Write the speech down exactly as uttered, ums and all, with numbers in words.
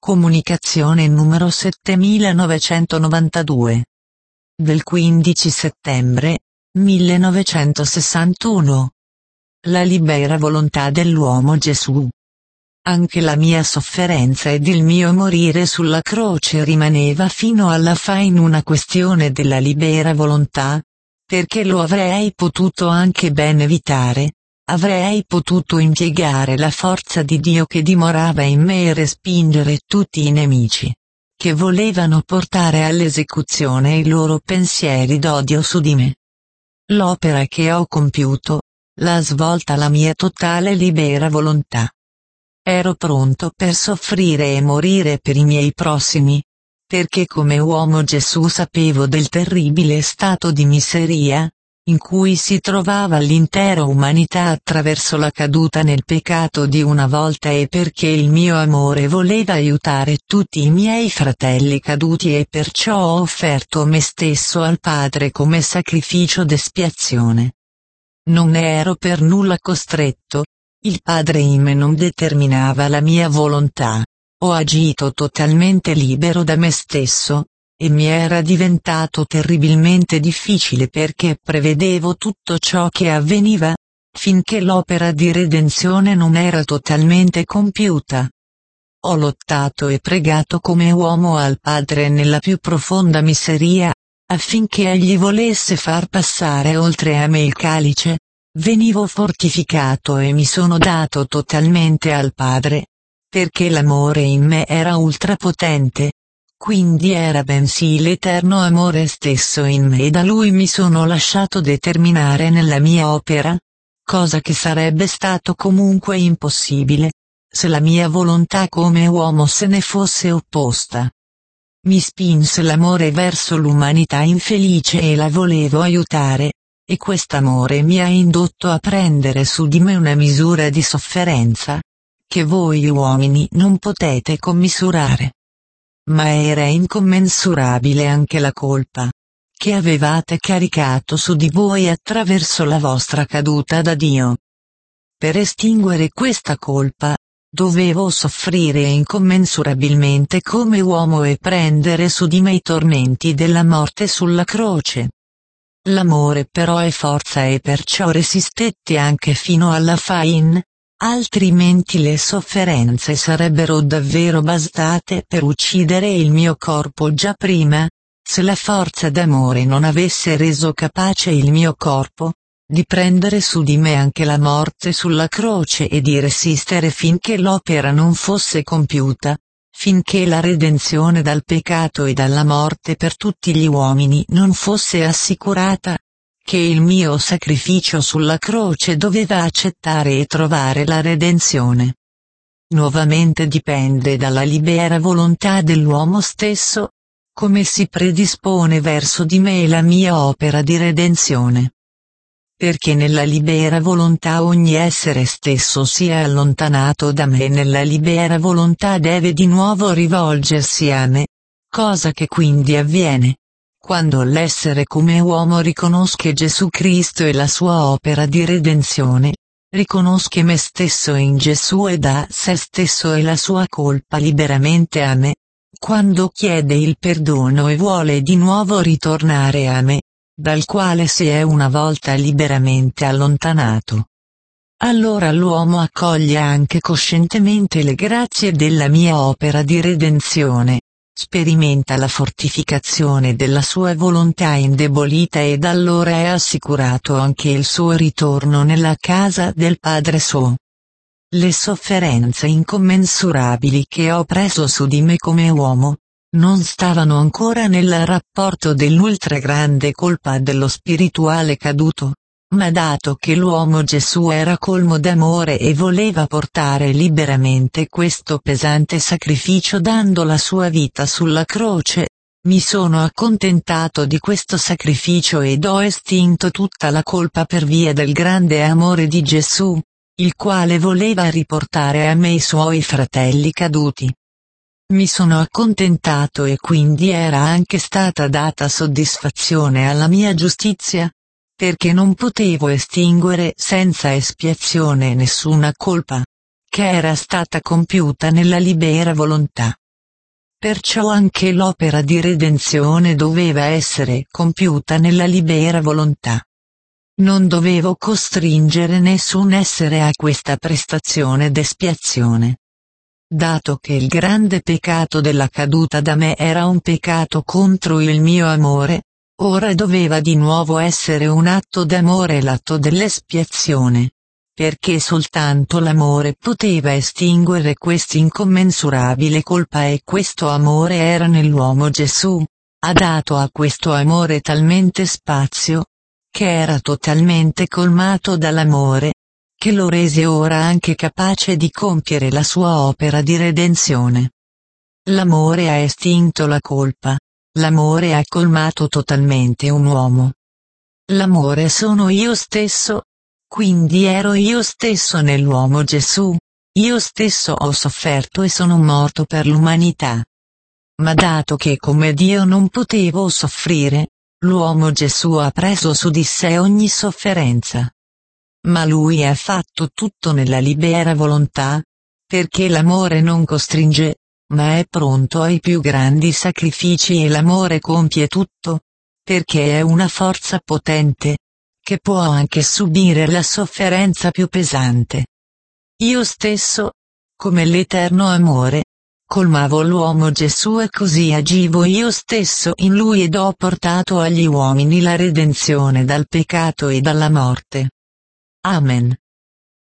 Comunicazione numero settemilanovecentonovantadue. Del quindici settembre millenovecentosessantuno. La libera volontà dell'uomo Gesù. Anche la mia sofferenza ed il mio morire sulla croce rimaneva fino alla fine una questione della libera volontà, perché lo avrei potuto anche ben evitare. Avrei potuto impiegare la forza di Dio che dimorava in me e respingere tutti i nemici, che volevano portare all'esecuzione i loro pensieri d'odio su di me. L'opera che ho compiuto, l'ha svolta la mia totale libera volontà. Ero pronto per soffrire e morire per i miei prossimi, perché come uomo Gesù sapevo del terribile stato di miseria in cui si trovava l'intera umanità attraverso la caduta nel peccato di una volta e perché il mio amore voleva aiutare tutti i miei fratelli caduti e perciò ho offerto me stesso al Padre come sacrificio d'espiazione. Non ne ero per nulla costretto, il Padre in me non determinava la mia volontà, ho agito totalmente libero da me stesso, e mi era diventato terribilmente difficile perché prevedevo tutto ciò che avveniva, finché l'opera di redenzione non era totalmente compiuta. Ho lottato e pregato come uomo al Padre nella più profonda miseria, affinché egli volesse far passare oltre a me il calice. Venivo fortificato e mi sono dato totalmente al Padre, perché l'amore in me era ultrapotente. Quindi era bensì l'eterno amore stesso in me e da lui mi sono lasciato determinare nella mia opera, cosa che sarebbe stato comunque impossibile, se la mia volontà come uomo se ne fosse opposta. Mi spinse l'amore verso l'umanità infelice e la volevo aiutare, e quest'amore mi ha indotto a prendere su di me una misura di sofferenza, che voi uomini non potete commisurare. Ma era incommensurabile anche la colpa che avevate caricato su di voi attraverso la vostra caduta da Dio. Per estinguere questa colpa, dovevo soffrire incommensurabilmente come uomo e prendere su di me i tormenti della morte sulla croce. L'amore però è forza e perciò resistetti anche fino alla fine. Altrimenti le sofferenze sarebbero davvero bastate per uccidere il mio corpo già prima, se la forza d'amore non avesse reso capace il mio corpo, di prendere su di me anche la morte sulla croce e di resistere finché l'opera non fosse compiuta, finché la redenzione dal peccato e dalla morte per tutti gli uomini non fosse assicurata, che il mio sacrificio sulla croce doveva accettare e trovare la redenzione. Nuovamente dipende dalla libera volontà dell'uomo stesso, come si predispone verso di me la mia opera di redenzione. Perché nella libera volontà ogni essere stesso si è allontanato da me e nella libera volontà deve di nuovo rivolgersi a me, cosa che quindi avviene quando l'essere come uomo riconosce Gesù Cristo e la sua opera di redenzione, riconosce me stesso in Gesù e dà se stesso e la sua colpa liberamente a me, quando chiede il perdono e vuole di nuovo ritornare a me, dal quale si è una volta liberamente allontanato. Allora l'uomo accoglie anche coscientemente le grazie della mia opera di redenzione. Sperimenta la fortificazione della sua volontà indebolita ed allora è assicurato anche il suo ritorno nella casa del Padre suo. Le sofferenze incommensurabili che ho preso su di me come uomo, non stavano ancora nel rapporto dell'ultra grande colpa dello spirituale caduto. Ma dato che l'uomo Gesù era colmo d'amore e voleva portare liberamente questo pesante sacrificio dando la sua vita sulla croce, mi sono accontentato di questo sacrificio ed ho estinto tutta la colpa per via del grande amore di Gesù, il quale voleva riportare a me i suoi fratelli caduti. Mi sono accontentato e quindi era anche stata data soddisfazione alla mia giustizia, perché non potevo estinguere senza espiazione nessuna colpa, che era stata compiuta nella libera volontà. Perciò anche l'opera di redenzione doveva essere compiuta nella libera volontà. Non dovevo costringere nessun essere a questa prestazione d'espiazione. Dato che il grande peccato della caduta da me era un peccato contro il mio amore, ora doveva di nuovo essere un atto d'amore l'atto dell'espiazione. Perché soltanto l'amore poteva estinguere quest'incommensurabile colpa e questo amore era nell'uomo Gesù. Ha dato a questo amore talmente spazio, che era totalmente colmato dall'amore, che lo rese ora anche capace di compiere la sua opera di redenzione. L'amore ha estinto la colpa, l'amore ha colmato totalmente un uomo. L'amore sono io stesso, quindi ero io stesso nell'uomo Gesù, io stesso ho sofferto e sono morto per l'umanità. Ma dato che come Dio non potevo soffrire, l'uomo Gesù ha preso su di sé ogni sofferenza. Ma lui ha fatto tutto nella libera volontà, perché l'amore non costringe, ma è pronto ai più grandi sacrifici e l'amore compie tutto, perché è una forza potente, che può anche subire la sofferenza più pesante. Io stesso, come l'eterno amore, colmavo l'uomo Gesù e così agivo io stesso in lui ed ho portato agli uomini la redenzione dal peccato e dalla morte. Amen.